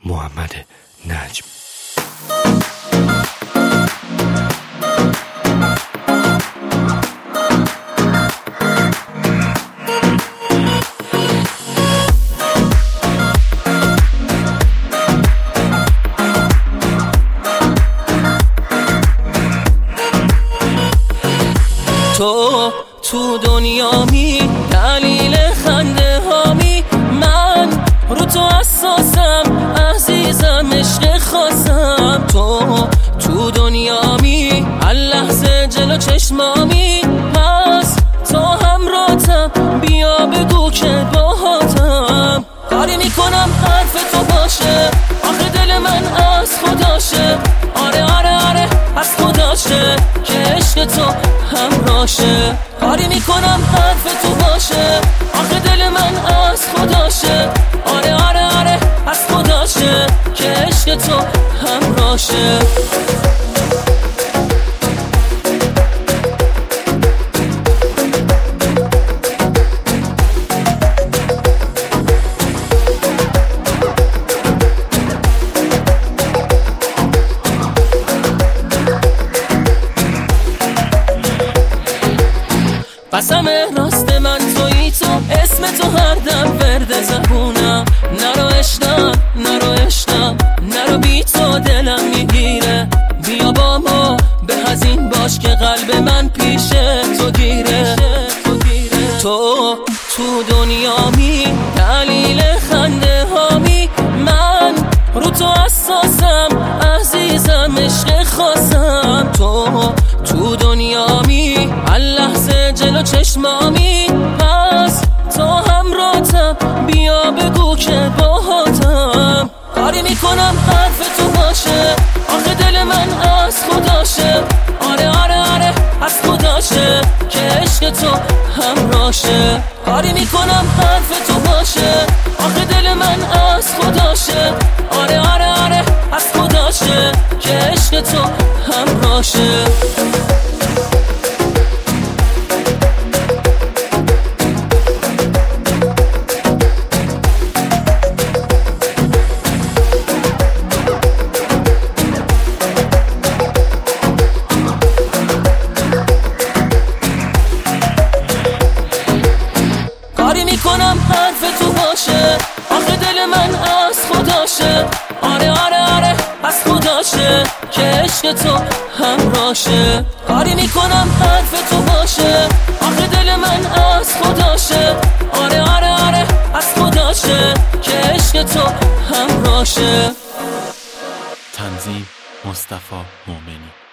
محمد نجم. تو دنیامی دلیل خنده هامی، من رو تو اساسم عزیزم عشق خاصم. تو دنیامی هر لحظه جلو چشمامی، پس تو همراهتم بیا بگو که باهاتم. کاری میکنم حرف تو باشه، آخه دل من از خداشه. آره آره آره از خداشه که عشق تو همراهشه. کاری میکنم حرف تو باشه، آخه دل من از خداشه. آره آره آره از خداشه که عشق تو همراهشه. قسم راست من تویی تو، اسم تو هر دم ورد زبونم. نرو عشقم نرو عشقم نرو، بی تو دلم میگیره. بیا با ما به هزین باش که قلب من پیش تو گیره. تو دنیامی دلیل خنده هامی، من رو تو اساسم عزیزم عشق خاصم. تو دنیامی هر لحظه جلو چشمامی، پس تو همراهتم بیا بگو که باهاتم. کاری میکنم حرف تو باشه، آخه دل من از خداشه. آره آره آره از خداشه که عشق تو همراهشه. کاری میکنم حرف تو باشه، آخه دل من از خداشه. آره آره آره از خداشه که عشق تو همراهشه. کاری میکنم حرف تو باشه، آخه دل من از خداشه. آره آره آره از خداشه که عشق تو همراهشه. کاری میکنم حرف تو باشه، آخه دل من از خداشه. آره آره آره از خداشه که عشق تو همراهشه. تنظیم مصطفی مومنی.